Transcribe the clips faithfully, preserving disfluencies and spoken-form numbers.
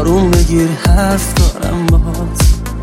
آروم بگیر حرف دارم باهات.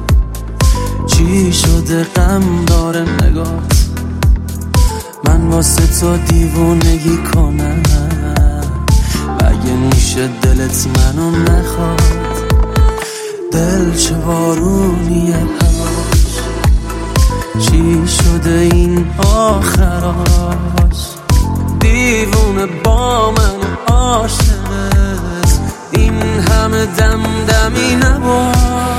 چی شده غم داره نگات؟ من واسه تو دیوونگی کنم، اگه میشه دلت منو نخواد. دل چه بارونیه هواش، چی شده این آخراش؟ دیوونه با من عاشقت، این همه دمدمی نباش.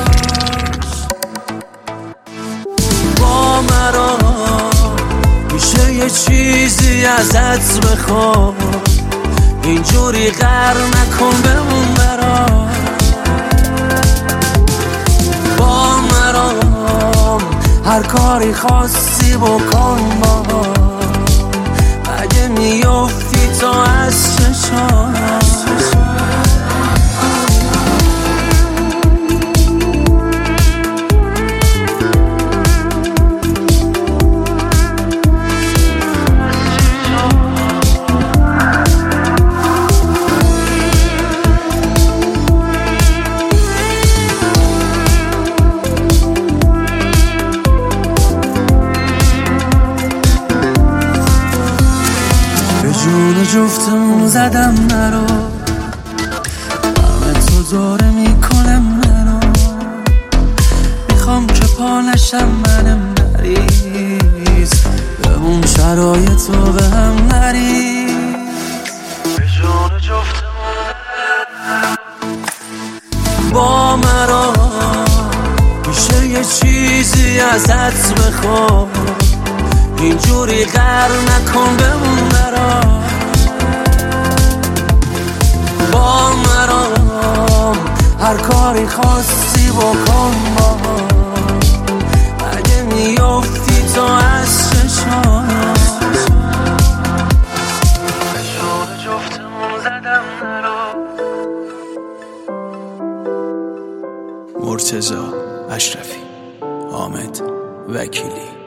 با مرا میشه یه چیزی ازت بخوام، اینجوری غر نکن بمون برام. با مرام هر کاری خواستی بکن با، اگه میافتی تا از چشام. جون جفتمون زدم نرو، همه تو داره میکنم منو. میخوام که پانشم منم مریض، بمون شرایط رو به هم نریز. به جون جفتمون با مرا میشه یه چیزی ازت بخوام، اینجوری غر نکن بمون برام. با مرام هر کاری خواستی بکن با، اگه میافتی تا از چشام. به جون جفتمون زدم نرو. مرتضی اشرفی، حامد وکیلی.